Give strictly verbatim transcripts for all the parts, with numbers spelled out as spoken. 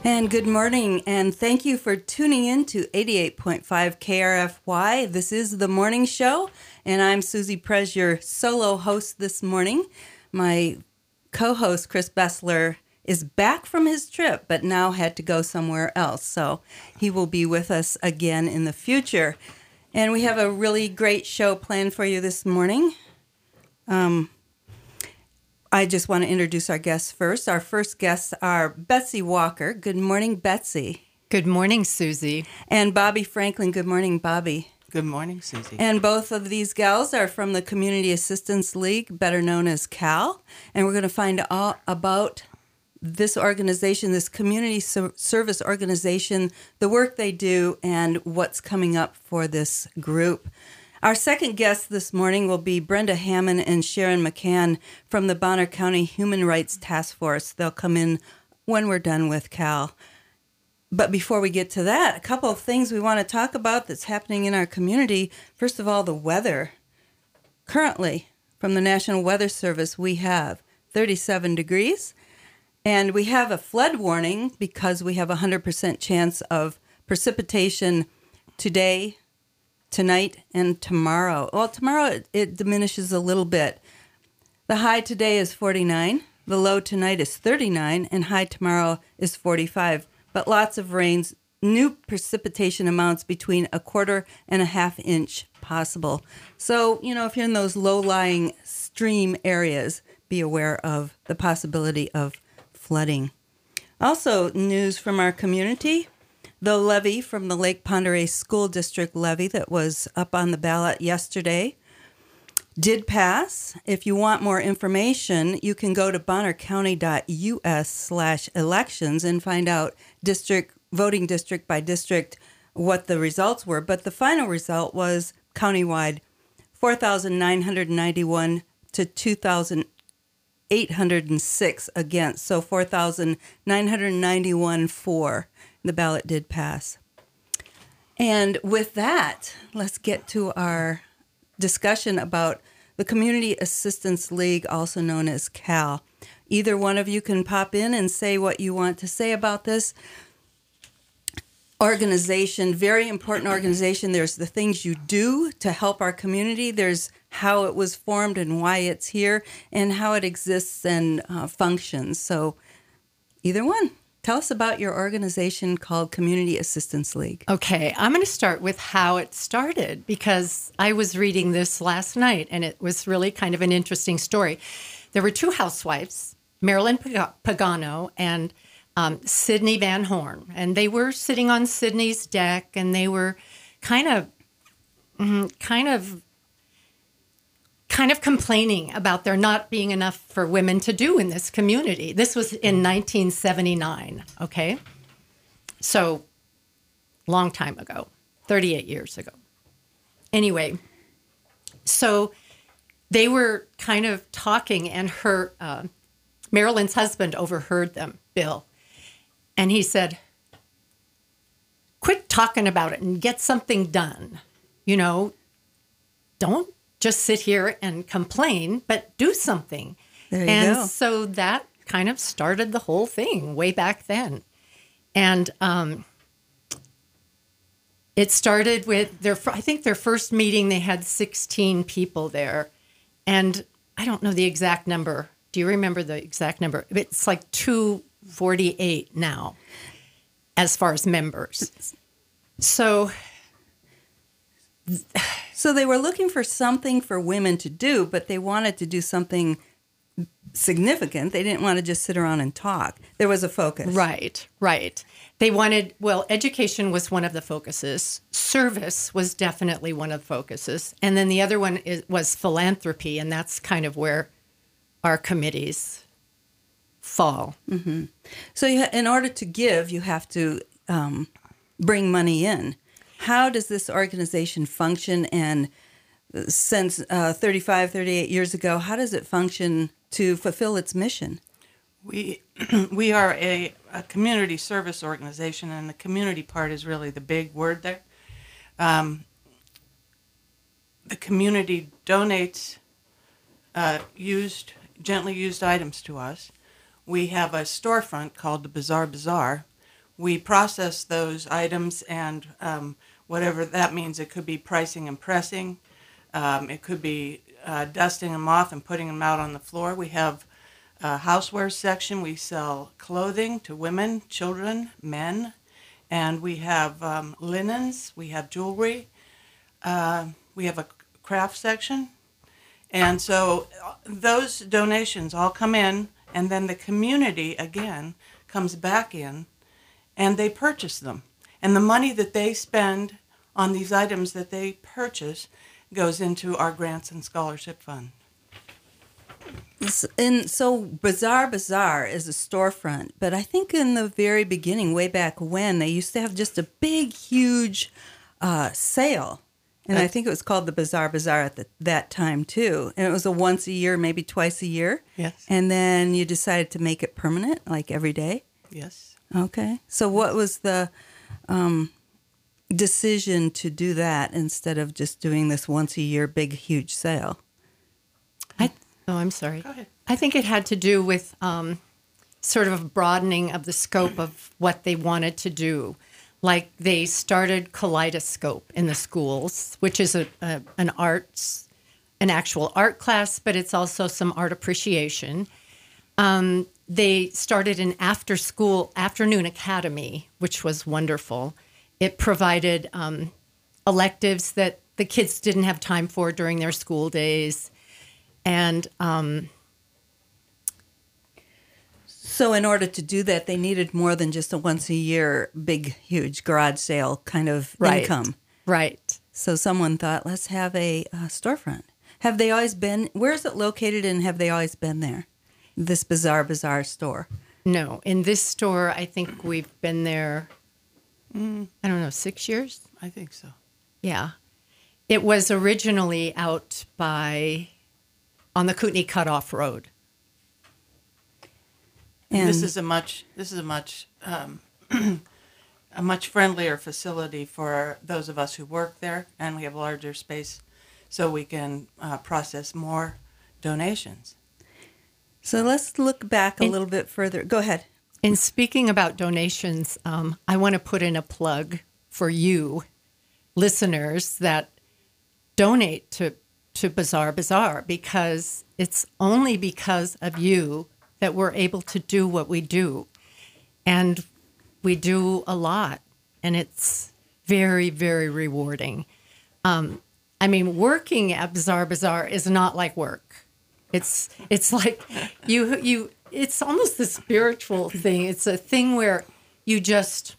And good morning, and thank you for tuning in to eighty-eight point five K R F Y. This is the morning show, and I'm Susie Prez, your solo host this morning. My co-host, Chris Bessler, is back from his trip, but now had to go somewhere else, so he will be with us again in the future. And we have a really great show planned for you this morning. Um... I just want to introduce our guests first. Our first guests are Betsy Walker. Good morning, Betsy. Good morning, Susie. And Bobby Franklin. Good morning, Bobby. Good morning, Susie. And both of these gals are from the Community Assistance League, better known as CAL. And we're going to find out about this organization, this community service organization, the work they do, and what's coming up for this group. Our second guests this morning will be Brenda Hammond and Sharon McCann from the Bonner County Human Rights Task Force. They'll come in when we're done with CAL. But before we get to that, a couple of things we want to talk about that's happening in our community. First of all, the weather. Currently, from the National Weather Service, we have thirty-seven degrees, and we have a flood warning because we have a one hundred percent chance of precipitation today, tonight, and tomorrow. Well, tomorrow it, it diminishes a little bit. The high today is forty-nine, the low tonight is thirty-nine, and high tomorrow is forty-five. But lots of rains, new precipitation amounts between a quarter and a half inch possible. So, you know, if you're in those low-lying stream areas, be aware of the possibility of flooding. Also, news from our community. The levy from the Lake Pend Oreille School District levy that was up on the ballot yesterday did pass. If you want more information, you can go to bonnercounty.us slash elections and find out district, voting district by district, what the results were. But the final result was countywide, four thousand nine hundred ninety-one to two thousand eight hundred six against. So four thousand nine hundred ninety-one for. The ballot did pass. And with that, let's get to our discussion about the Community Assistance League, also known as CAL. Either one of you can pop in and say what you want to say about this organization. Very important organization. There's the things you do to help our community. There's how it was formed and why it's here, and how it exists and uh, functions. So either one. Tell us about your organization called Community Assistance League. Okay, I'm going to start with how it started because I was reading this last night and it was really kind of an interesting story. There were two housewives, Marilyn Pagano and um, Sydney Van Horn, and they were sitting on Sydney's deck and they were kind of, mm, kind of, kind of complaining about there not being enough for women to do in this community. This was in nineteen seventy-nine, okay? So, long time ago, thirty-eight years ago. Anyway, so they were kind of talking, and her, uh, Marilyn's husband overheard them, Bill, and he said, quit talking about it and get something done. You know, don't just sit here and complain, but do something. There you and go. So that kind of started the whole thing way back then. And um, it started with their, I think their first meeting, they had sixteen people there. And I don't know the exact number. Do you remember the exact number? It's like two forty-eight now, as far as members. So... So they were looking for something for women to do, but they wanted to do something significant. They didn't want to just sit around and talk. There was a focus. Right, right. They wanted, well, education was one of the focuses. Service was definitely one of the focuses. And then the other one is, was philanthropy, and that's kind of where our committees fall. Mm-hmm. So you ha- in order to give, you have to um, bring money in. How does this organization function? And since uh, thirty-five, thirty-eight years ago, how does it function to fulfill its mission? We we are a, a community service organization, and the community part is really the big word there. Um, the community donates uh, used, gently used items to us. We have a storefront called the Bazaar Bazaar, we process those items, and um, whatever that means, it could be pricing and pressing. Um, it could be uh, dusting them off and putting them out on the floor. We have a houseware section. We sell clothing to women, children, men, and we have um, linens. We have jewelry. Uh, we have a craft section. And so uh, those donations all come in, and then the community, again, comes back in, and they purchase them. And the money that they spend on these items that they purchase goes into our grants and scholarship fund. And so Bazaar Bazaar is a storefront, but I think in the very beginning, way back when, they used to have just a big, huge uh, sale. And I think it was called the Bazaar Bazaar at the, that time, too. And it was a once a year, maybe twice a year. Yes. And then you decided to make it permanent, like every day? Yes. Okay. So what was the um, decision to do that instead of just doing this once a year big, huge sale? I, oh, I'm sorry. Go ahead. I think it had to do with um, sort of a broadening of the scope of what they wanted to do. Like they started Kaleidoscope in the schools, which is a, a an arts, an actual art class, but it's also some art appreciation. Um, they started an after-school afternoon academy, which was wonderful. It provided um, electives that the kids didn't have time for during their school days, and um, So in order to do that, they needed more than just a once a year big, huge garage sale kind of right, income. right. So someone thought, let's have a uh, storefront. Have they always been, where is it located and have they always been there? This Bazaar Bazaar store? No, in this store, I think we've been there, mm, I don't know, six years? I think so. Yeah. It was originally out by, on the Kootenai Cutoff Road. And this is a much this is a much um, a much friendlier facility for those of us who work there, and we have larger space, so we can uh, process more donations. So let's look back a In- little bit further. Go ahead. In speaking about donations, um, I want to put in a plug for you, listeners, that donate to, to Bazaar Bazaar, because it's only because of you that we're able to do what we do. And we do a lot, and it's very, very rewarding. Um, I mean, working at Bazaar Bazaar is not like work. It's it's like you you. It's almost the spiritual thing. It's a thing where you just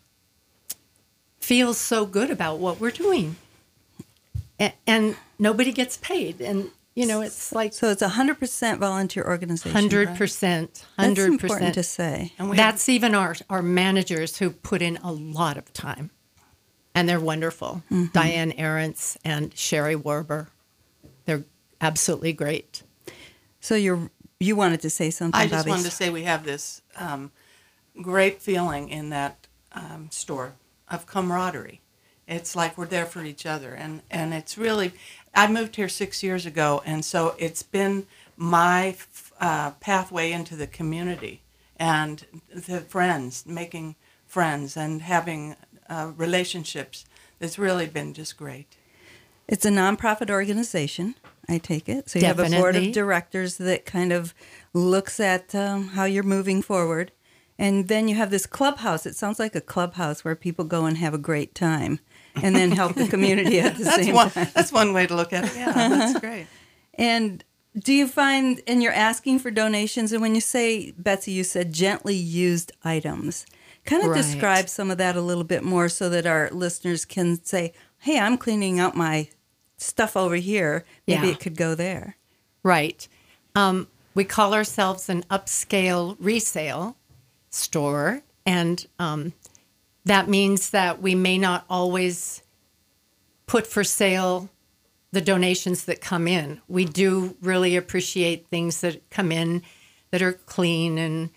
feel so good about what we're doing, and, and nobody gets paid. And you know, it's like So it's a hundred percent volunteer organization. hundred percent, That's hundred important percent. to say. And we That's even our our managers who put in a lot of time, and they're wonderful. Mm-hmm. Diane Arentz and Sherry Warber, they're absolutely great. So you're you wanted to say something, I just Bobby? wanted to say we have this um, great feeling in that um, store of camaraderie. It's like we're there for each other, and, and it's really. I moved here six years ago, and so it's been my uh, pathway into the community and the friends, making friends and having uh, relationships. It's really been just great. It's a nonprofit organization, I take it. So you have a board Definitely. of directors that kind of looks at um, how you're moving forward. And then you have this clubhouse. It sounds like a clubhouse where people go and have a great time and then help the community at the That's same one. time. That's one way to look at it. Yeah, that's great. And do you find, and you're asking for donations, and when you say, Betsy, you said gently used items. Kind of Right. describe some of that a little bit more so that our listeners can say, hey, I'm cleaning out my stuff over here. Maybe Yeah. it could go there. Right. Um, we call ourselves an upscale resale store, and um, that means that we may not always put for sale the donations that come in. We do really appreciate things that come in that are clean and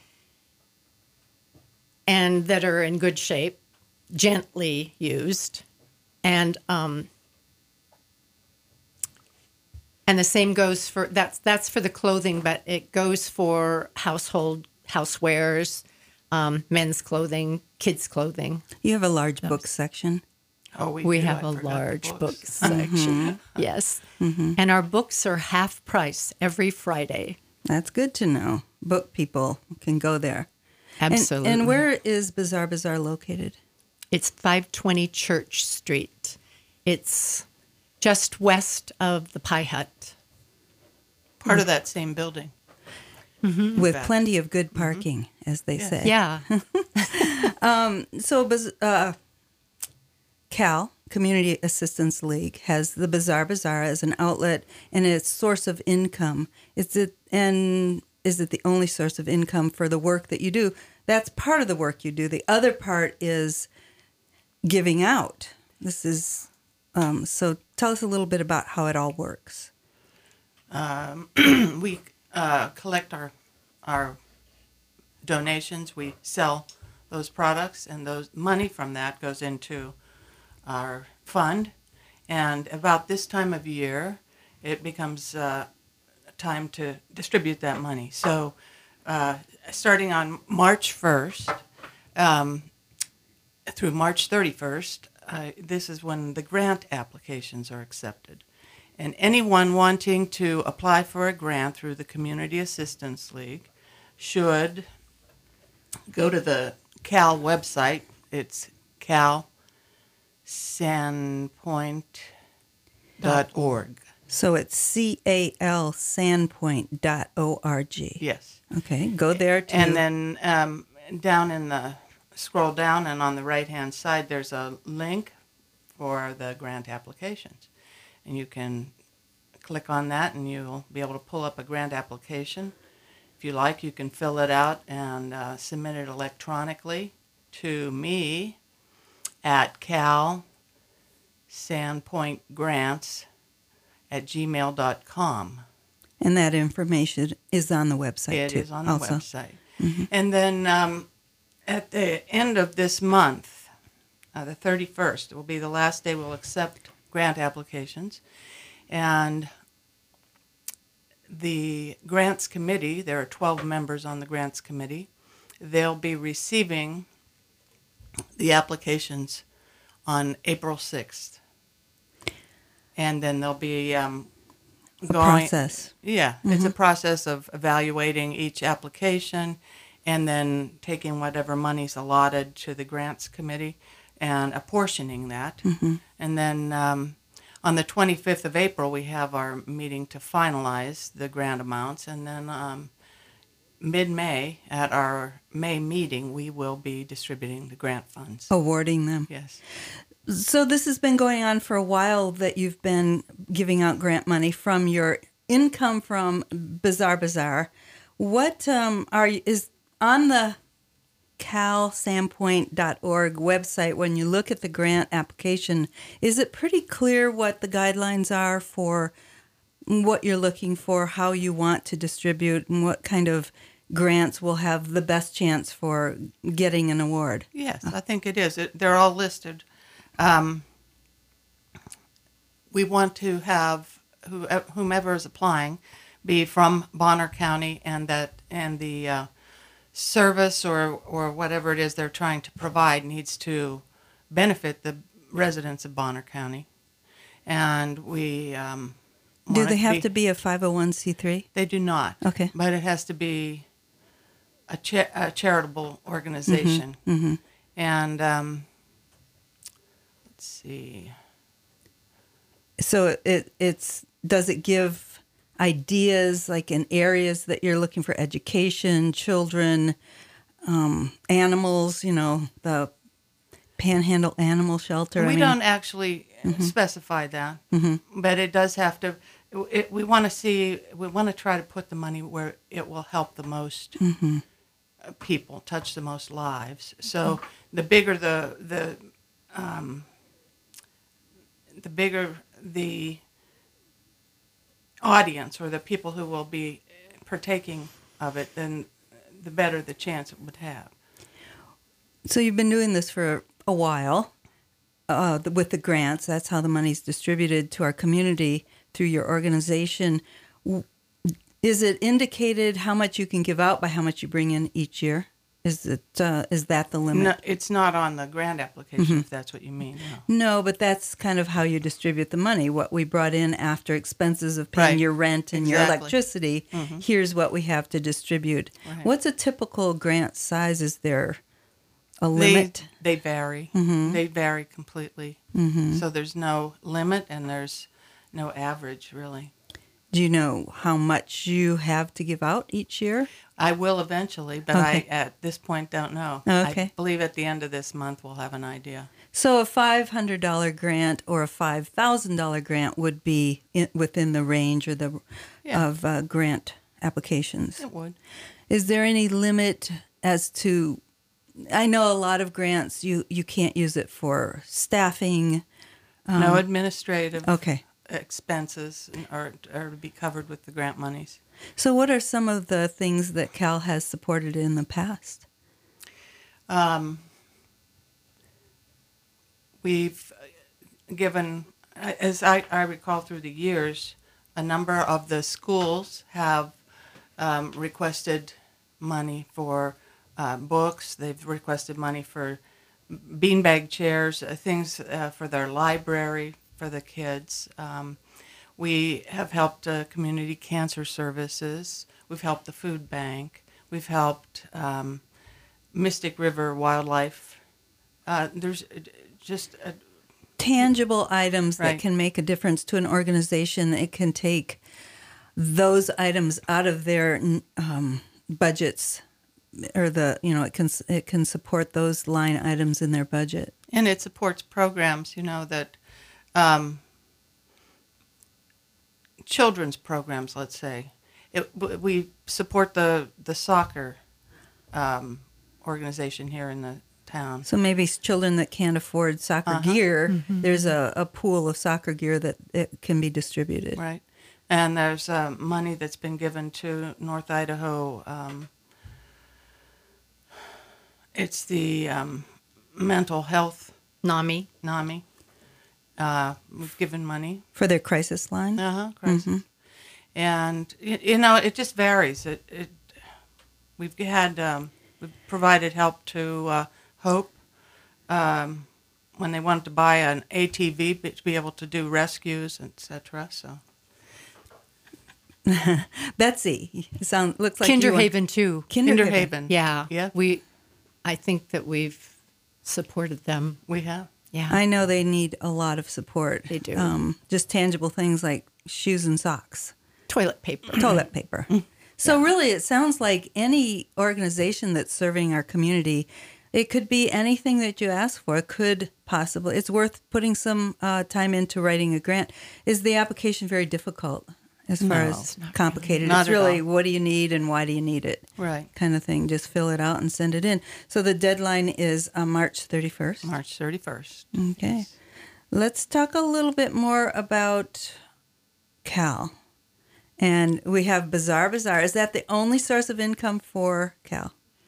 and that are in good shape, gently used, and um, and the same goes for that's that's for the clothing, but it goes for household housewares, um, men's clothing, kids' clothing. You have a large book section. Oh, we, We do. have I a forgot the large book books. section. Yes. And our books are half price every Friday. That's good to know. Book people can go there. And- Absolutely. And, where is Bazaar Bazaar located? It's five twenty Church Street. It's just west of the Pie Hut. Part of that same building. With bet. plenty of good parking, as they Yes. say. Yeah. So, Baz- uh, Cal, Community Assistance League, has the Bazaar Bazaar as an outlet and its source of income. Is it and is it the only source of income for the work that you do? That's part of the work you do. The other part is giving out. This is um, so. Tell us a little bit about how it all works. We uh, collect our our donations. We sell those products, and those money from that goes into our fund. And about this time of year, it becomes uh, time to distribute that money. So, uh, starting on March first um, through March thirty-first, uh, this is when the grant applications are accepted. And anyone wanting to apply for a grant through the Community Assistance League should go to the Cal website. It's cal sandpoint dot org. So it's C A L sandpoint dot org. Yes. Okay, go there to. And then um, down in the, scroll down, and on the right-hand side, there's a link for the grant applications. And you can click on that, and you'll be able to pull up a grant application. If you like, you can fill it out and uh, submit it electronically to me at cal sandpoint grants at gmail dot com. And that information is on the website, It too. is on the also. website. And then um, at the end of this month, uh, the thirty-first, it will be the last day we'll accept grant applications. And the grants committee, there are twelve members on the grants committee, they'll be receiving the applications on April sixth. And then they'll be um, A going... process. Yeah, it's a process of evaluating each application and then taking whatever money's allotted to the grants committee and apportioning that. And then um, on the twenty-fifth of April, we have our meeting to finalize the grant amounts. And then um, mid-May, at our May meeting, we will be distributing the grant funds. Awarding them. Yes. So this has been going on for a while, that you've been giving out grant money from your income from Bazaar Bazaar. What um, are you, is on the cal sandpoint dot org website, when you look at the grant application, is it pretty clear what the guidelines are for what you're looking for, how you want to distribute, and what kind of grants will have the best chance for getting an award? Yes, I think it is. It, they're all listed. Um, we want to have who, whomever is applying be from Bonner County, and that and the uh, service or or whatever it is they're trying to provide needs to benefit the residents of Bonner County. And we um, Do want they it have be, to be a five oh one c three? They do not. Okay. But it has to be a, cha- a charitable organization. Mm-hmm. And um, let's see. So it it's does it give ideas like in areas that you're looking for education, children, um, animals, you know, the Panhandle Animal Shelter? We I mean, don't actually specify that, but it does have to. It, we want to see. We want to try to put the money where it will help the most uh, people, touch the most lives. So the bigger the the um, the bigger the audience or the people who will be partaking of it, then the better the chance it would have. So you've been doing this for a while uh, with the grants. That's how the money's distributed to our community through your organization. W- Is it indicated how much you can give out by how much you bring in each year? Is it uh, is that the limit? No, it's not on the grant application, if that's what you mean. No. No, but that's kind of how you distribute the money. What we brought in after expenses of paying Right. your rent and your Exactly. electricity, here's what we have to distribute. Right. What's a typical grant size? Is there a They, limit? they vary. They vary completely. So there's no limit and there's no average, really. Do you know how much you have to give out each year? I will eventually, but Okay. I, at this point, don't know. Okay. I believe at the end of this month we'll have an idea. So a five hundred dollars grant or a five thousand dollars grant would be in, within the range or the Yeah. of uh, grant applications. It would. Is there any limit as to? I know a lot of grants you you can't use it for staffing. no administrative Okay. expenses are, are to be covered with the grant monies. So what are some of the things that Cal has supported in the past? Um, we've given, as I, I recall through the years, a number of the schools have um, requested money for uh, books. They've requested money for beanbag chairs, uh, things uh, for their library for the kids. Um, we have helped uh, community cancer services. We've helped the food bank. We've helped um, Mystic River Wildlife. Uh, there's just a, Tangible items that Right. can make a difference to an organization. It can take those items out of their um, budgets, or the you know it can it can support those line items in their budget. and it supports programs, you know, that um, children's programs, let's say. It, we support the, the soccer um, organization here in the town. So maybe s- children that can't afford soccer Uh-huh. gear, there's a, a pool of soccer gear that it can be distributed. Right. And there's uh, money that's been given to North Idaho. Um, it's the um, mental health NAMI. NAMI. Uh, we've given money. For their crisis line. Uh-huh, crisis. And, y- you know, it just varies. It, it We've had, um, we've provided help to uh, Hope um, when they wanted to buy an A T V to be able to do rescues, et cetera. So, Betsy, you sound looks like you want- Kinderhaven too. Kinderhaven. Yeah. Yeah, We, I think that we've supported them. we have. Yeah. I know they need a lot of support. They do. Um, just tangible things like shoes and socks, Toilet paper. toilet paper. So really, it sounds like any organization that's serving our community, it could be anything that you ask for. It could possibly. It's worth putting some uh, time into writing a grant. Is the application very difficult as far No, as it's not complicated? really. It's Not at really all. what do you need and why do you need it, Right. kind of thing. Just fill it out and send it in. So the deadline is uh, March thirty-first. March thirty-first. Okay. Let's talk a little bit more about Cal. And we have Bazaar Bazaar. Is that the only source of income for Cal?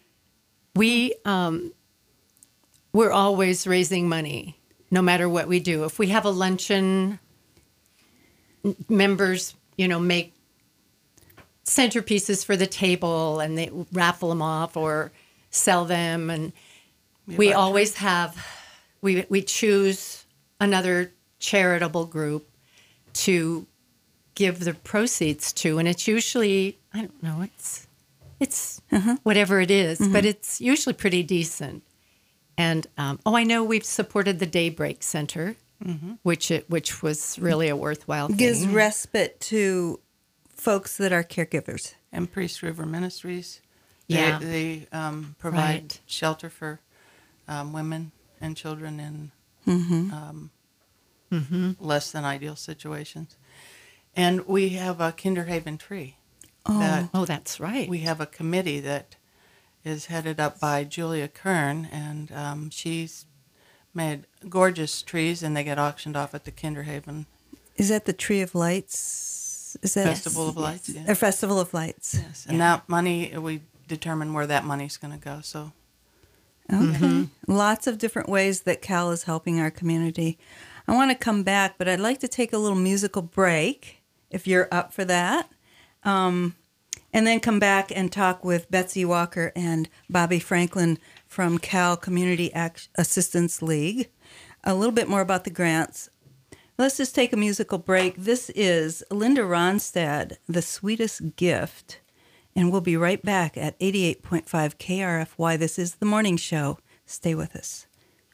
We um, we're always raising money, no matter what we do. If we have a luncheon, n- members, you know, make centerpieces for the table and they raffle them off or sell them, and we like always have. We we choose another charitable group to give the proceeds to, and it's usually I don't know it's it's whatever it is, but it's usually pretty decent. And um, oh, I know we've supported the Daybreak Center, which it which was really a worthwhile thing. Gives respite to folks that are caregivers. And Priest River Ministries. They, Yeah. They um, provide Right. shelter for um, women and children in um, less than ideal situations. And we have a Kinderhaven Tree. Oh. That Oh, that's right. we have a committee that is headed up by Julia Kern, and um, she's made gorgeous trees, and they get auctioned off at the Kinderhaven Is that the Tree of Lights? Is that Festival of Lights. Yeah. A Festival of Lights. Yes. And that money, we determine where that money's going to go. So Okay. Lots of different ways that Cal is helping our community. I want to come back, but I'd like to take a little musical break if you're up for that. Um, and then come back and talk with Betsy Walker and Bobby Franklin from Cal Community Act- Assistance League. A little bit more about the grants. Let's just take a musical break. This is Linda Ronstadt, The Sweetest Gift. And we'll be right back at eighty-eight point five K R F Y. This is The Morning Show. Stay with us.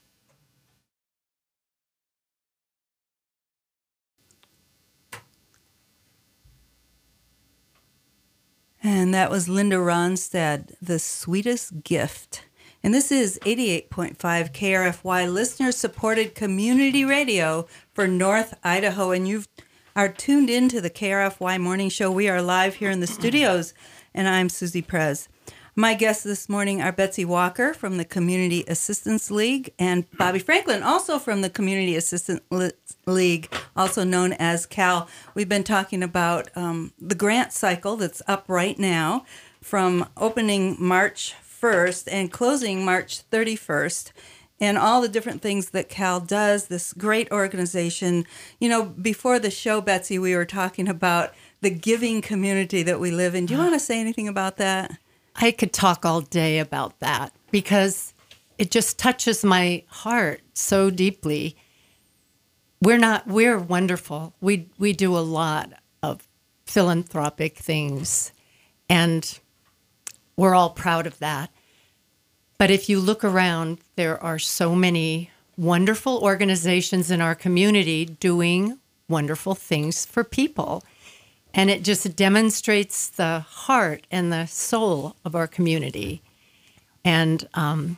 And that was Linda Ronstadt, The Sweetest Gift. And this is eighty-eight point five K R F Y, listener-supported community radio for North Idaho. And you are tuned into the K R F Y Morning Show. We are live here in the studios, and I'm Susie Prez. My guests this morning are Betsy Walker from the Community Assistance League and Bobby Franklin, also from the Community Assistance League, also known as CAL. We've been talking about um, the grant cycle that's up right now from opening March first and closing March thirty-first, and all the different things that CAL does, this great organization. You know, before the show, Betsy, we were talking about the giving community that we live in. Do you want to say anything about that? I could talk all day about that because it just touches my heart so deeply. We're not, we're wonderful. We, we do a lot of philanthropic things, and we're all proud of that. But if you look around, there are so many wonderful organizations in our community doing wonderful things for people. And it just demonstrates the heart and the soul of our community. And um,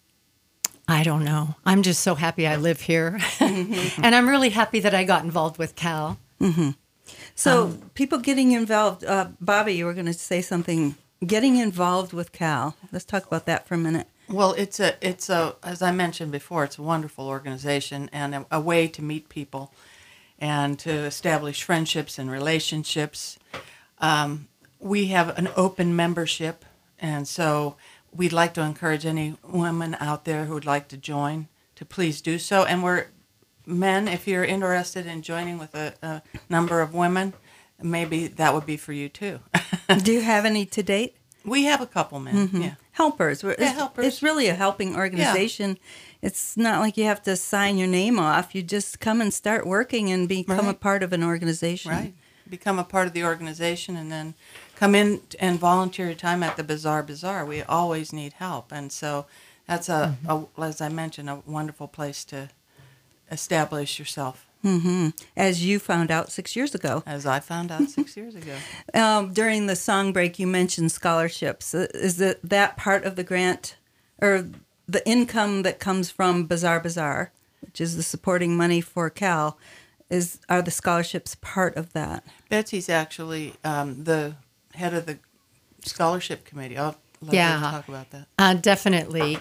I don't know. I'm just so happy I live here. Mm-hmm. And I'm really happy that I got involved with CAL. Mm-hmm. So um, people getting involved, uh, Bobby, you were going to say something, getting involved with CAL. Let's talk about that for a minute. Well, it's a, it's a, as I mentioned before, it's a wonderful organization and a, a way to meet people and to establish friendships and relationships. Um, we have an open membership, and so we'd like to encourage any women out there who would like to join to please do so. And we're men, if you're interested in joining with a, a number of women, maybe that would be for you too. Do you have any to date? We have a couple men, mm-hmm. yeah. Helpers. It's, yeah, helpers. It's really a helping organization. Yeah. It's not like you have to sign your name off. You just come and start working and become right. a part of an organization. Right. Become a part of the organization and then come in and volunteer your time at the Bazaar Bazaar. We always need help. And so that's, a, mm-hmm. a as I mentioned, a wonderful place to establish yourself. Mm-hmm. As you found out six years ago. As I found out six years ago. Um, during the song break, you mentioned scholarships. Is it that part of the grant, or the income that comes from Bazaar Bazaar, which is the supporting money for CAL, is are the scholarships part of that? Betsy's actually um, the head of the scholarship committee. I'll let yeah, her talk about that. Uh, definitely.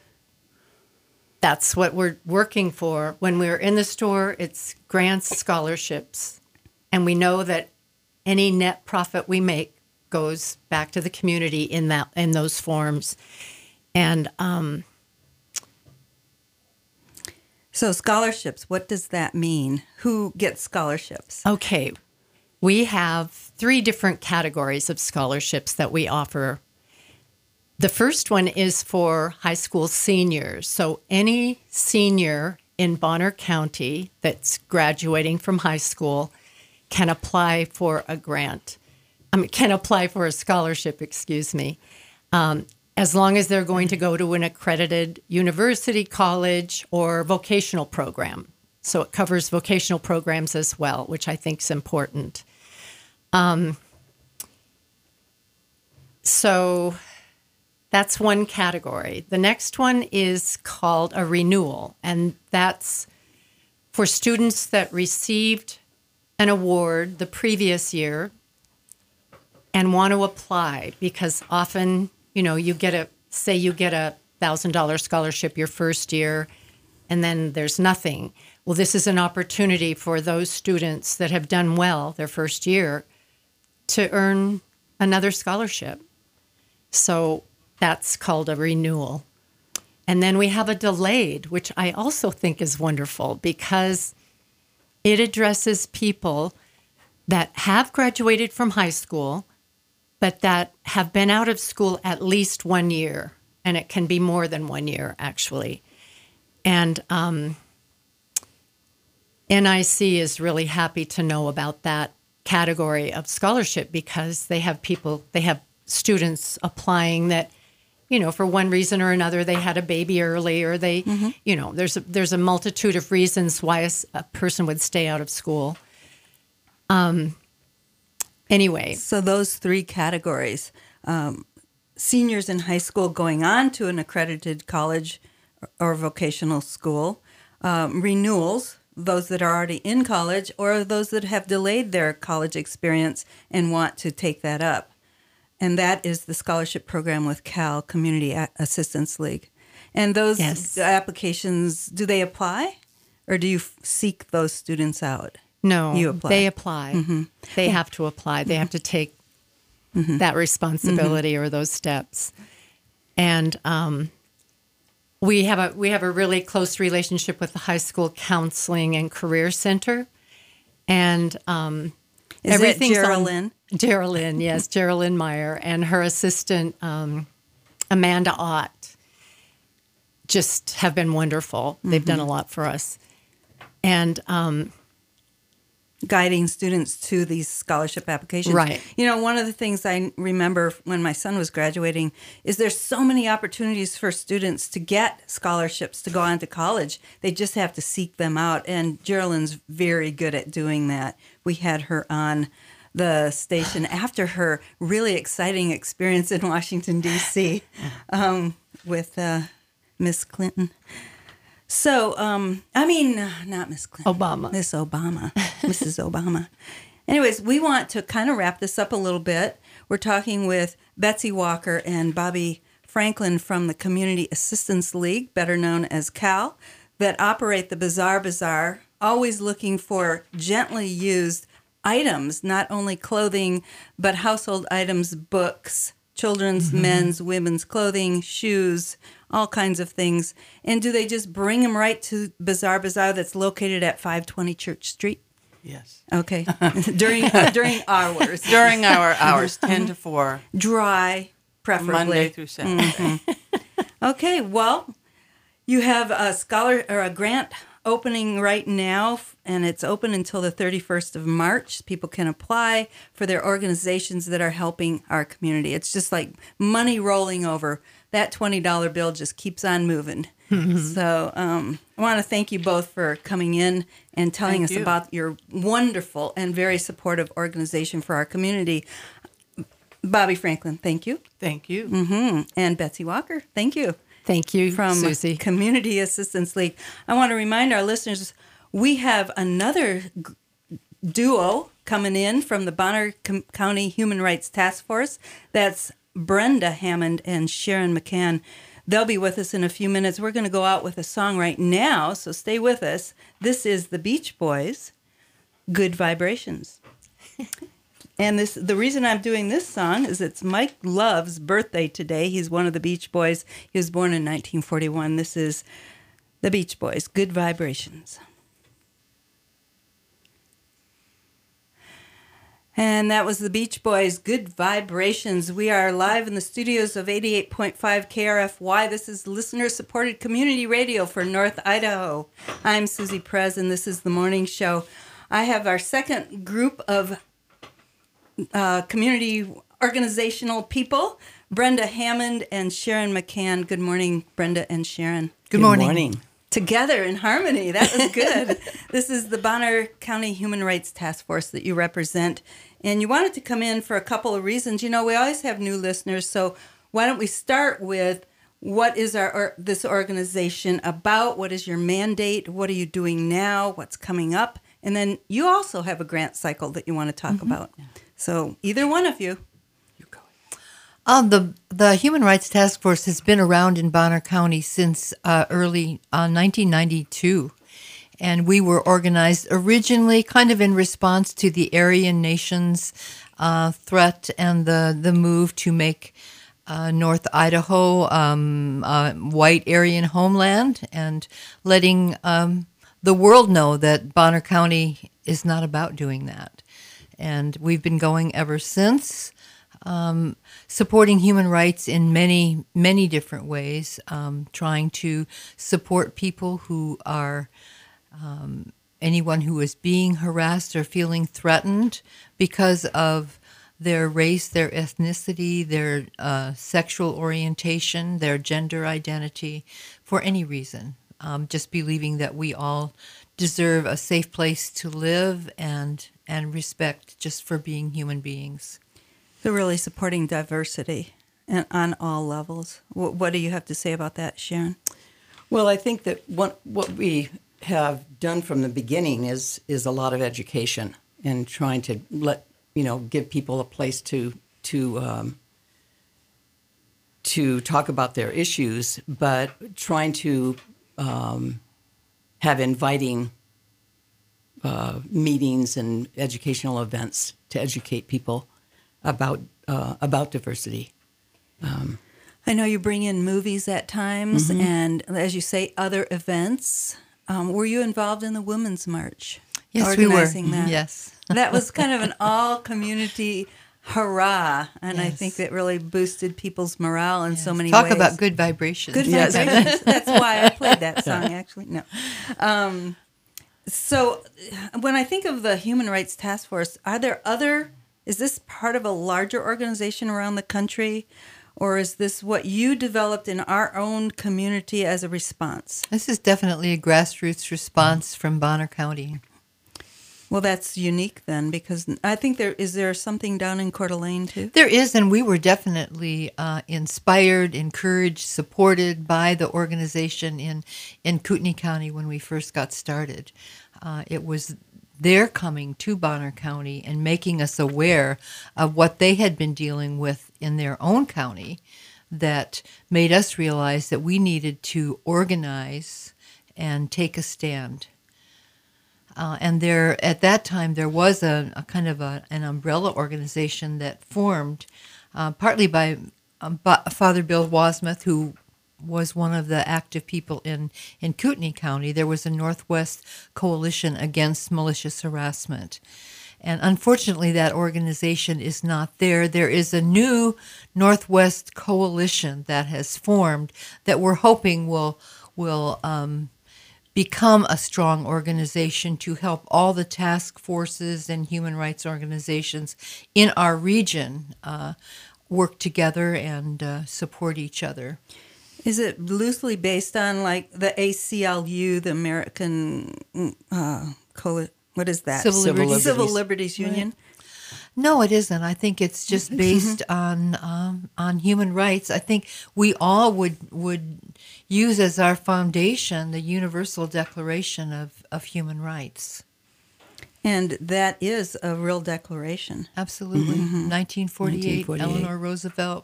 That's what we're working for. When we're in the store, it's grants, scholarships. And we know that any net profit we make goes back to the community in that in those forms. And um, so scholarships, what does that mean? Who gets scholarships? Okay. We have three different categories of scholarships that we offer. The first one is for high school seniors. So any senior in Bonner County that's graduating from high school can apply for a grant. I mean, can apply for a scholarship, excuse me, um, as long as they're going to go to an accredited university, college, or vocational program. So it covers vocational programs as well, which I think is important. Um, so... That's one category. The next one is called a renewal, and that's for students that received an award the previous year and want to apply, because often, you know, you get a, say you get a one thousand dollars scholarship your first year, and then there's nothing. Well, this is an opportunity for those students that have done well their first year to earn another scholarship. So that's called a renewal. And then we have a delayed, which I also think is wonderful because it addresses people that have graduated from high school but that have been out of school at least one year, and it can be more than one year, actually. And um, N I C is really happy to know about that category of scholarship because they have people, they have students applying that, you know, for one reason or another, they had a baby early, or they, mm-hmm. you know, there's a, there's a multitude of reasons why a, a person would stay out of school. Um. Anyway. So those three categories, um, seniors in high school going on to an accredited college or vocational school, um, renewals, those that are already in college, or those that have delayed their college experience and want to take that up. And that is the scholarship program with Cal Community Assistance League. And those yes. applications, do they apply, or do you f- seek those students out? No, you apply. they apply. Mm-hmm. They yeah. have to apply. They mm-hmm. have to take mm-hmm. that responsibility mm-hmm. or those steps. And um, we have a we have a really close relationship with the high school counseling and career center. And um, is everything's it Geraldine? Geraldine, yes, Geraldine Meyer, and her assistant um, Amanda Ott just have been wonderful. Mm-hmm. They've done a lot for us, and. Um, guiding students to these scholarship applications. Right. You know, one of the things I remember when my son was graduating is there's so many opportunities for students to get scholarships to go on to college. They just have to seek them out. And Geraldine's very good at doing that. We had her on the station after her really exciting experience in Washington, D C um, with uh, Miss Clinton. So, um, I mean, uh, not Miss Clinton. Obama. Miss Obama. Missus Obama. Anyways, we want to kind of wrap this up a little bit. We're talking with Betsy Walker and Bobby Franklin from the Community Assistance League, better known as CAL, that operate the Bazaar Bazaar, always looking for gently used items, not only clothing, but household items, books, children's, mm-hmm. men's, women's clothing, shoes, all kinds of things. And do they just bring them right to Bazaar Bazaar that's located at five twenty Church Street? Yes. Okay. during uh, during hours. During our hours, ten to four. Dry, preferably. Monday through Saturday. Mm-hmm. Okay, well, you have a scholar or a grant opening right now, and it's open until the thirty-first of March. People can apply for their organizations that are helping our community. It's just like money rolling over. That twenty dollar bill just keeps on moving. Mm-hmm. So um, I want to thank you both for coming in and telling thank us you. about your wonderful and very supportive organization for our community. Bobby Franklin, thank you. Thank you. Mm-hmm. And Betsy Walker, thank you. Thank you, From Susie. Community Assistance League. I want to remind our listeners, we have another g- duo coming in from the Bonner Com- County Human Rights Task Force. That's Brenda Hammond and Sharon McCann. They'll be with us in a few minutes. We're going to go out with a song right now, so stay with us. This is the Beach Boys, Good Vibrations. And this, the reason I'm doing this song is it's Mike Love's birthday today. He's one of the Beach Boys. He was born in nineteen forty-one. This is the Beach Boys, Good Vibrations. And that was the Beach Boys, Good Vibrations. We are live in the studios of eighty-eight point five K R F Y. This is listener-supported community radio for North Idaho. I'm Susie Perez, and this is the morning show. I have our second group of uh, community organizational people, Brenda Hammond and Sharon McCann. Good morning, Brenda and Sharon. Good morning. Good morning. Together in harmony. That was good. This is the Bonner County Human Rights Task Force that you represent. And you wanted to come in for a couple of reasons. You know, we always have new listeners, so why don't we start with what is our or, this organization about? What is your mandate? What are you doing now? What's coming up? And then you also have a grant cycle that you want to talk mm-hmm. about. So either one of you. Uh, the the Human Rights Task Force has been around in Bonner County since uh, early uh, nineteen ninety-two, and we were organized originally kind of in response to the Aryan Nations uh, threat and the, the move to make uh, North Idaho um, a white Aryan homeland, and letting um, the world know that Bonner County is not about doing that. And we've been going ever since. um, supporting human rights in many, many different ways, um, trying to support people who are um, anyone who is being harassed or feeling threatened because of their race, their ethnicity, their uh, sexual orientation, their gender identity, for any reason. Um, just believing that we all deserve a safe place to live and and respect just for being human beings. So really supporting diversity and on all levels. What, what do you have to say about that, Sharon? Well, I think that what what we have done from the beginning is is a lot of education and trying to let you know give people a place to to um, to talk about their issues, but trying to um, have inviting uh, meetings and educational events to educate people about uh, about diversity. Um, I know you bring in movies at times, Mm-hmm. and as you say, other events. Um, were you involved in the Women's March? Yes, we were. Organizing that? Yes. That was kind of an all-community hurrah, and I Yes. think that really boosted people's morale in so many Talk ways. about good vibrations. Good Yes. vibrations. That's why I played that song, actually. No. Um, so when I think of the Human Rights Task Force, are there other, is this part of a larger organization around the country, or is this what you developed in our own community as a response? This is definitely a grassroots response from Bonner County. Well, that's unique then, because I think there, is there something down in Coeur d'Alene too? There is, and we were definitely uh, inspired, encouraged, supported by the organization in, in Kootenai County when we first got started. Uh, it was their coming to Bonner County and making us aware of what they had been dealing with in their own county that made us realize that we needed to organize and take a stand. Uh, and there, at that time, there was a, a kind of a, an umbrella organization that formed, uh, partly by um, Ba- Father Bill Wasmuth, who was one of the active people in, in Kootenai County. There was a Northwest Coalition Against Malicious Harassment. And unfortunately, that organization is not there. There is a new Northwest Coalition that has formed that we're hoping will will um, become a strong organization to help all the task forces and human rights organizations in our region uh, work together and uh, support each other. Is it loosely based on like the A C L U, the American, uh, Coal- what is that? Civil Civil Liberties. Civil Liberties Union? No, it isn't. I think it's just based on um, on human rights. I think we all would would use as our foundation the Universal Declaration of, of Human Rights. And that is a real declaration. Absolutely. nineteen forty-eight, nineteen forty-eight. Eleanor Roosevelt.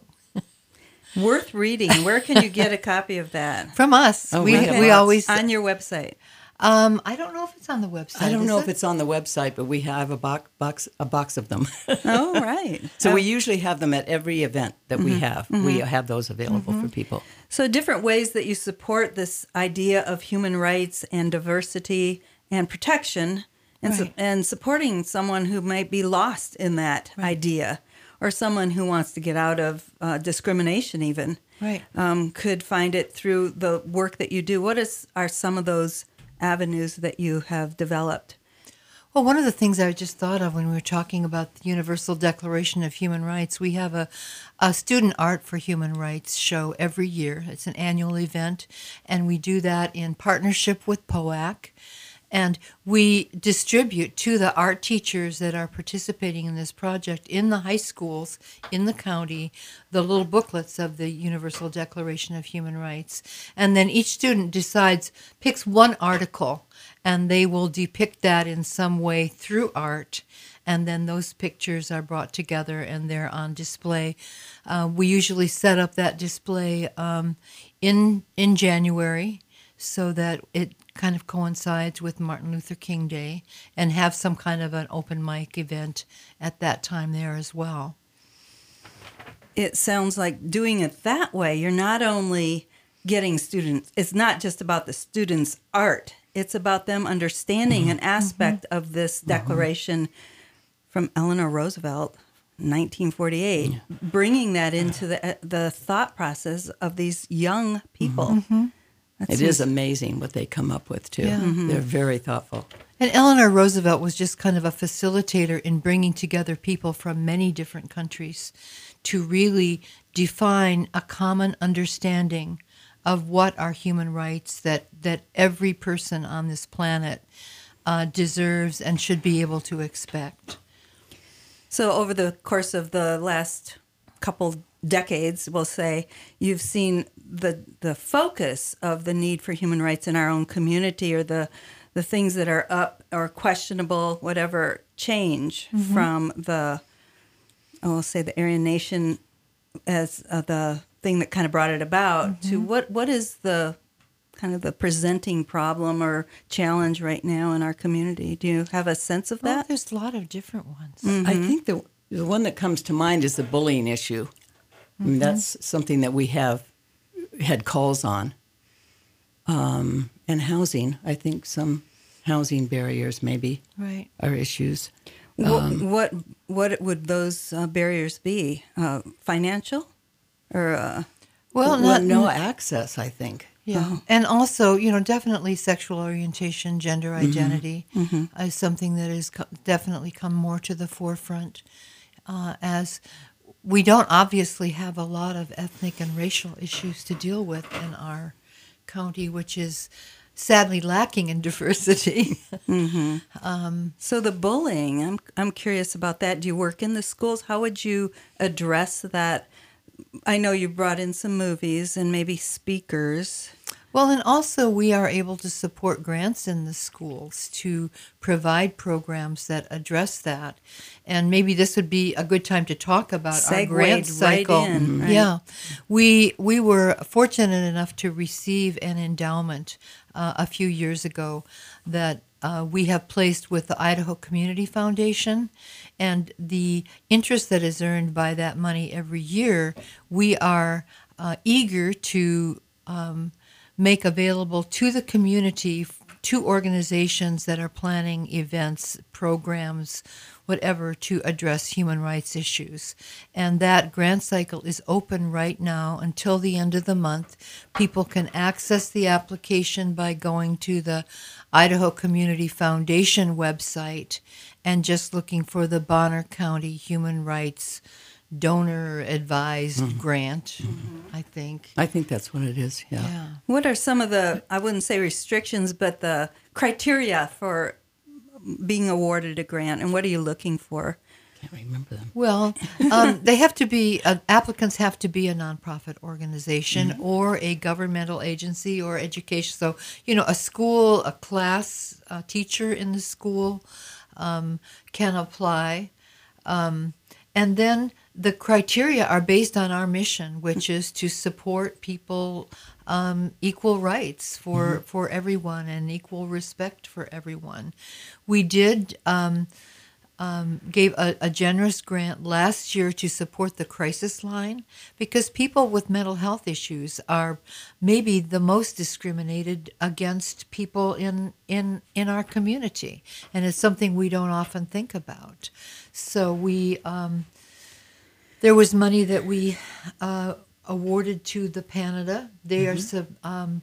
Worth reading. Where can you get a copy of that? From us. Oh, we we have we lots. always On your website. um I don't know if it's on the website. I don't is know it? if it's on the website, but we have a box, box a box of them. Oh, right. So we usually have them at every event that we have. We have those available for people. So different ways that you support this idea of human rights and diversity and protection and, su- Right. and supporting someone who might be lost in that idea or someone who wants to get out of uh, discrimination even. Right. Um, could find it through the work that you do. What is are some of those avenues that you have developed? Well, one of the things I just thought of when we were talking about the Universal Declaration of Human Rights, we have a, a Student Art for Human Rights show every year. It's an annual event, and we do that in partnership with P O A C. And we distribute to the art teachers that are participating in this project in the high schools in the county the little booklets of the Universal Declaration of Human Rights. And then each student decides, picks one article, and they will depict that in some way through art. And then those pictures are brought together and they're on display. Uh, we usually set up that display um, in in January so that it kind of coincides with Martin Luther King Day, and have some kind of an open mic event at that time there as well. It sounds like doing it that way, you're not only getting students, it's not just about the students' art, it's about them understanding an aspect of this declaration from Eleanor Roosevelt nineteen forty-eight, bringing that into the the thought process of these young people. Mm-hmm. That It seems- is amazing what they come up with, too. Yeah. Mhm. They're very thoughtful. And Eleanor Roosevelt was just kind of a facilitator in bringing together people from many different countries to really define a common understanding of what are human rights that, that every person on this planet uh, deserves and should be able to expect. So over the course of the last couple decades, we'll say, you've seen the the focus of the need for human rights in our own community, or the the things that are up or questionable, whatever, change Mm-hmm. from the, oh, we'll say the Aryan Nation as uh, the thing that kind of brought it about, Mm-hmm. to what what is the kind of the presenting problem or challenge right now in our community? Do you have a sense of Well, that? there's a lot of different ones. I think the the one that comes to mind is the bullying issue. I mean, that's something that we have had calls on. Um, and housing, I think some housing barriers maybe Right. are issues. What what, what would those uh, barriers be? Uh, financial, or uh, Well, Well, not, no access, I think. Yeah. And also, you know, definitely sexual orientation, gender identity is something that has co- definitely come more to the forefront uh, as we don't obviously have a lot of ethnic and racial issues to deal with in our county, which is sadly lacking in diversity. so the bullying? I'm I'm curious about that. Do you work in the schools? How would you address that? I know you brought in some movies and maybe speakers. Well, and also we are able to support grants in the schools to provide programs that address that. And maybe this would be a good time to talk about our Segued grant right cycle. in, right. Yeah. We we were fortunate enough to receive an endowment uh, a few years ago that uh, we have placed with the Idaho Community Foundation, and the interest that is earned by that money every year, we are uh, eager to um, make available to the community, to organizations that are planning events, programs, whatever, to address human rights issues. And that grant cycle is open right now until the end of the month. People can access the application by going to the Idaho Community Foundation website and just looking for the Bonner County Human Rights Donor Advised Grant, I think. I think that's what it is, yeah. Yeah. What are some of the, I wouldn't say restrictions, but the criteria for being awarded a grant, and what are you looking for? Can't remember them. Well, um, they have to be, uh, applicants have to be a nonprofit organization or a governmental agency or education. So, you know, a school, a class, a teacher in the school um, can apply. Um, and then the criteria are based on our mission, which is to support people um, equal rights for, for everyone and equal respect for everyone. We did um, um, gave a, a generous grant last year to support the crisis line, because people with mental health issues are maybe the most discriminated against people in in in our community, and it's something we don't often think about. So we. Um, There was money that we uh, awarded to the Panada. They are sub, um,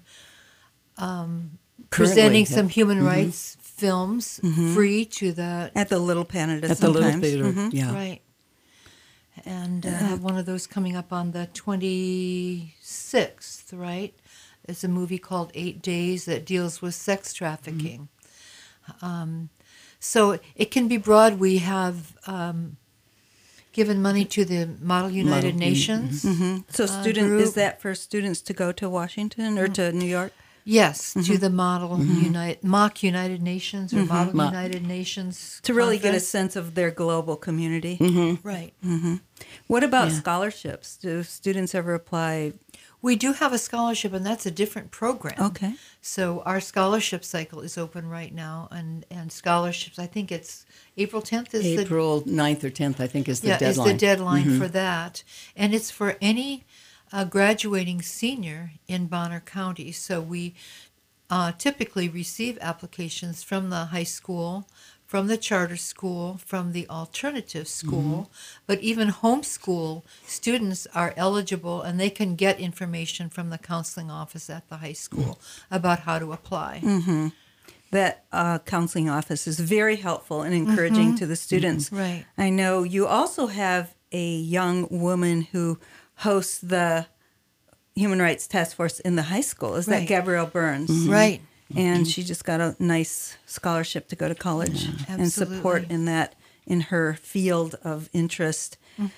um, presenting yeah. some human rights films free to the At the Little Canada At the Little sometimes. Theater, Mhm. yeah. right, and uh, have one of those coming up on the twenty-sixth. Right, it's a movie called Eight Days that deals with sex trafficking. Um, so it can be broad. We have. Um, Given money to the Model United Model, Nations. So, student group. is that for students to go to Washington or to New York? Yes, to the Model United, Mock United Nations or Model Mo- United Nations. To really get a conference. sense of their global community. Right. What about Yeah. scholarships? Do students ever apply? We do have a scholarship, and that's a different program. Okay. So our scholarship cycle is open right now, and, and scholarships, I think it's April tenth is the April ninth or tenth, I think, is the yeah, deadline. is the deadline for that. And it's for any uh, graduating senior in Bonner County. So we uh, typically receive applications from the high school, from the charter school, from the alternative school, but even homeschool students are eligible and they can get information from the counseling office at the high school about how to apply. That uh, counseling office is very helpful and encouraging to the students. Right. I know you also have a young woman who hosts the Human Rights Task Force in the high school. Is that Right. Gabrielle Burns? Right. And she just got a nice scholarship to go to college and support Absolutely. in that in her field of interest.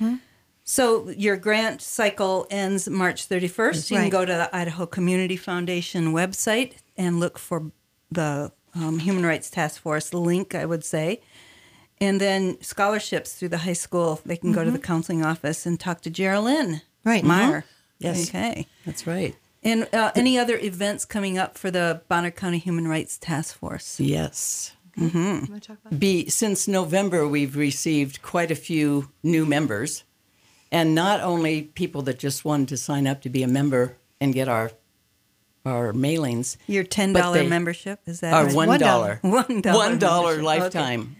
So your grant cycle ends March thirty-first. You can Right. go to the Idaho Community Foundation website and look for the um, Human Rights Task Force link, I would say. And then scholarships through the high school, they can go to the counseling office and talk to Geraldine Right. Meyer. Yes. Okay. That's right. And uh, any other events coming up for the Bonner County Human Rights Task Force? Yes. You want to talk about Be since November, we've received quite a few new members, and not only people that just wanted to sign up to be a member and get our our mailings. Your ten But dollar they- membership, is that Our right? one dollar, One dollar one dollar membership. lifetime.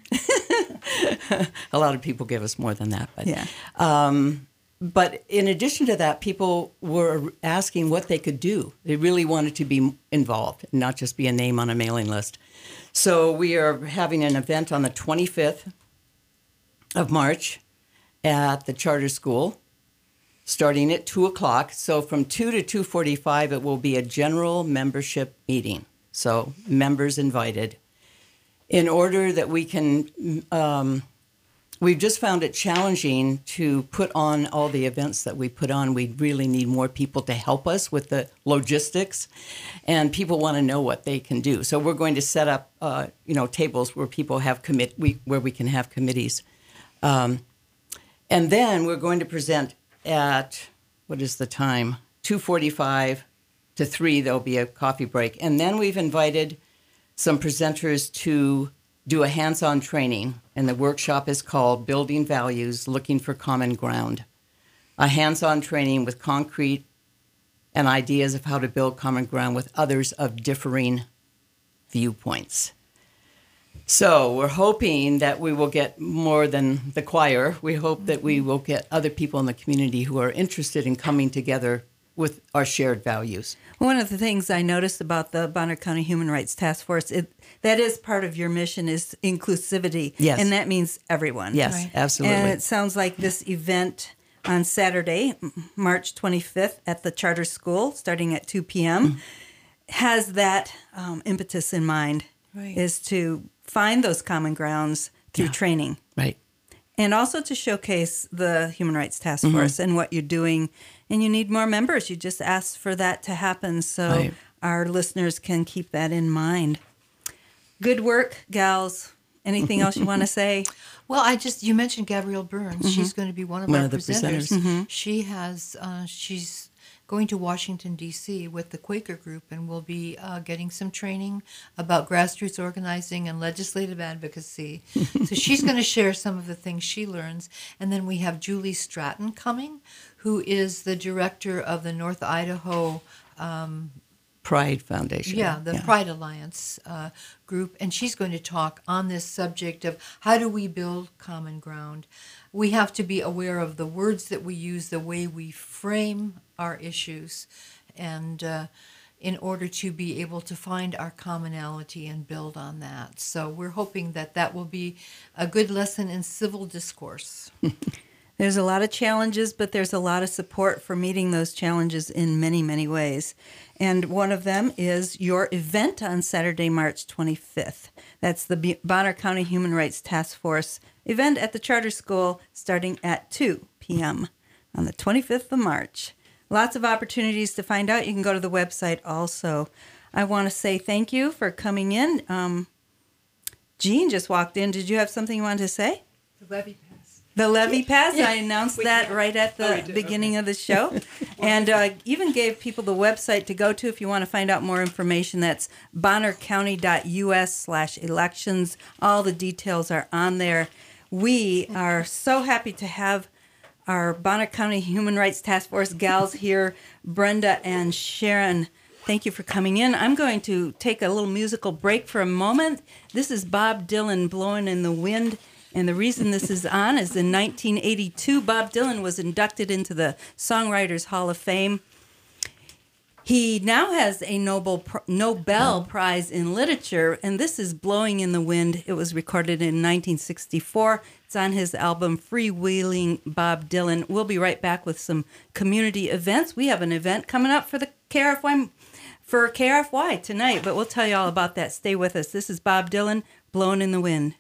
A lot of people give us more than that, but Yeah. Um, but in addition to that, people were asking what they could do. They really wanted to be involved, not just be a name on a mailing list. So we are having an event on the twenty-fifth of March at the charter school, starting at two o'clock. So from two to two forty-five, it will be a general membership meeting. So members invited. In order that we can, um, we've just found it challenging to put on all the events that we put on. We really need more people to help us with the logistics, and people want to know what they can do. So we're going to set up, uh, you know, tables where people have commit, we, where we can have committees, um, and then we're going to present at what is the time? two forty-five to three. There'll be a coffee break, and then we've invited some presenters to do a hands-on training, and the workshop is called Building Values, Looking for Common Ground. A hands-on training with concrete and ideas of how to build common ground with others of differing viewpoints. So we're hoping that we will get more than the choir. We hope that we will get other people in the community who are interested in coming together with our shared values. One of the things I noticed about the Bonner County Human Rights Task Force, it, that is part of your mission, is inclusivity. Yes. And that means everyone. Yes, Right. absolutely. And it sounds like this event on Saturday, M- March twenty-fifth, at the charter school, starting at two p.m., has that um, impetus in mind, Right. is to find those common grounds through Yeah. training. Right. And also to showcase the Human Rights Task Force and what you're doing. And you need more members. You just asked for that to happen so Right. our listeners can keep that in mind. Good work, gals. Anything else you want to say? Well, I just you mentioned Gabrielle Burns. She's going to be one of One our of the presenters. presenters. She has uh, she's going to Washington D C with the Quaker Group, and will be uh, getting some training about grassroots organizing and legislative advocacy. So she's going to share some of the things she learns, and then we have Julie Stratton coming, who is the director of the North Idaho. Pride Foundation. Yeah, the Pride Alliance uh, group, and she's going to talk on this subject of how do we build common ground. We have to be aware of the words that we use, the way we frame our issues, and uh, in order to be able to find our commonality and build on that. So we're hoping that that will be a good lesson in civil discourse. There's a lot of challenges, but there's a lot of support for meeting those challenges in many, many ways. And one of them is your event on Saturday, March twenty-fifth. That's the B- Bonner County Human Rights Task Force event at the charter school starting at two p.m. on the twenty-fifth of March. Lots of opportunities to find out. You can go to the website also. I want to say thank you for coming in. Um, Jean just walked in. Did you have something you wanted to say? The levy pass. The levy pass, I announced that right at the beginning of the show. And uh, even gave people the website to go to if you want to find out more information. That's bonnercounty.us slash elections. All the details are on there. We are so happy to have our Bonner County Human Rights Task Force gals here, Brenda and Sharon. Thank you for coming in. I'm going to take a little musical break for a moment. This is Bob Dylan, Blowing in the Wind. And the reason this is on is in nineteen eighty-two, Bob Dylan was inducted into the Songwriters Hall of Fame. He now has a Nobel, Nobel Prize in Literature, and this is Blowing in the Wind. It was recorded in nineteen sixty-four. It's on his album Freewheeling Bob Dylan. We'll be right back with some community events. We have an event coming up for the K R F Y for K R F Y tonight, but we'll tell you all about that. Stay with us. This is Bob Dylan, Blowing in the Wind.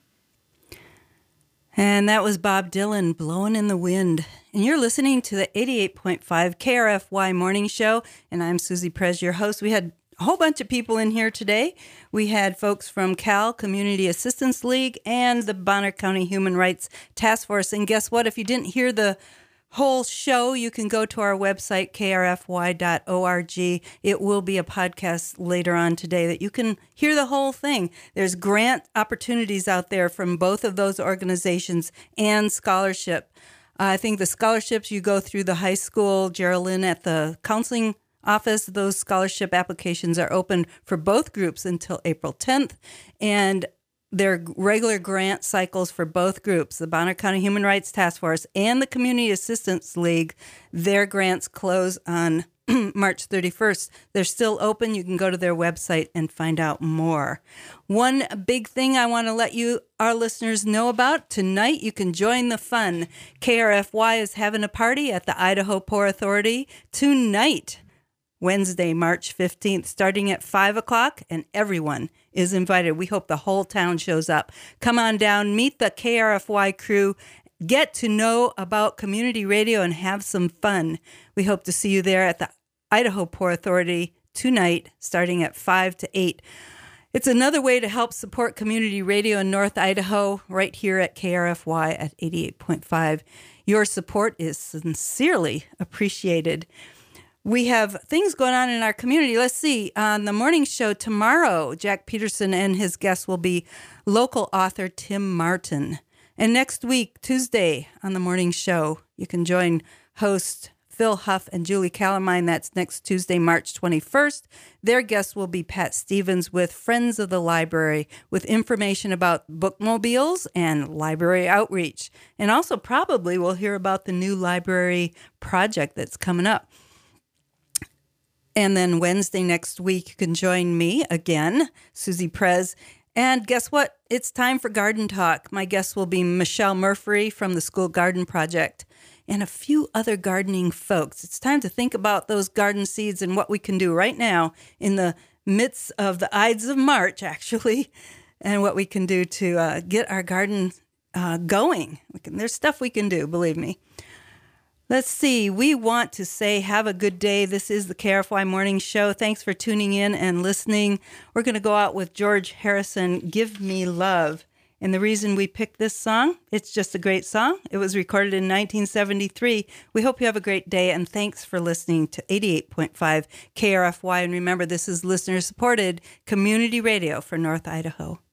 And that was Bob Dylan, Blowing in the Wind. And you're listening to the eighty-eight point five K R F Y Morning Show, and I'm Susie Perez, your host. We had a whole bunch of people in here today. We had folks from Cal Community Assistance League and the Bonner County Human Rights Task Force. And guess what? If you didn't hear the whole show, you can go to our website, k r f y dot org. It will be a podcast later on today that you can hear the whole thing. There's grant opportunities out there from both of those organizations and scholarship. Uh, I think the scholarships, you go through the high school, Geraldine at the counseling office. Those scholarship applications are open for both groups until April tenth. And there are regular grant cycles for both groups, the Bonner County Human Rights Task Force and the Community Assistance League. Their grants close on March thirty-first. They're still open. You can go to their website and find out more. One big thing I want to let you, our listeners, know about, tonight you can join the fun. K R F Y is having a party at the Idaho Poor Authority tonight, Wednesday, March fifteenth, starting at five o'clock, and everyone is invited. We hope the whole town shows up. Come on down, meet the K R F Y crew, get to know about community radio, and have some fun. We hope to see you there at the Idaho Poor Authority tonight, starting at five to eight. It's another way to help support community radio in North Idaho, right here at K R F Y at eighty-eight point five. Your support is sincerely appreciated. We have things going on in our community. Let's see. On the morning show tomorrow, Jack Peterson and his guest will be local author Tim Martin. And next week, Tuesday, on the morning show, you can join host Phil Huff and Julie Calamine. That's next Tuesday, March twenty-first. Their guest will be Pat Stevens with Friends of the Library, with information about bookmobiles and library outreach. And also probably we'll hear about the new library project that's coming up. And then Wednesday next week, you can join me again, Susie Perez. And guess what? It's time for Garden Talk. My guest will be Michelle Murphy from the School Garden Project and a few other gardening folks. It's time to think about those garden seeds and what we can do right now in the midst of the Ides of March, actually, and what we can do to uh, get our garden uh, going. We can, there's stuff we can do, believe me. Let's see. We want to say have a good day. This is the K R F Y Morning Show. Thanks for tuning in and listening. We're going to go out with George Harrison, Give Me Love. And the reason we picked this song, it's just a great song. It was recorded in nineteen seventy-three. We hope you have a great day, and thanks for listening to eighty-eight point five K R F Y. And remember, this is listener-supported community radio for North Idaho.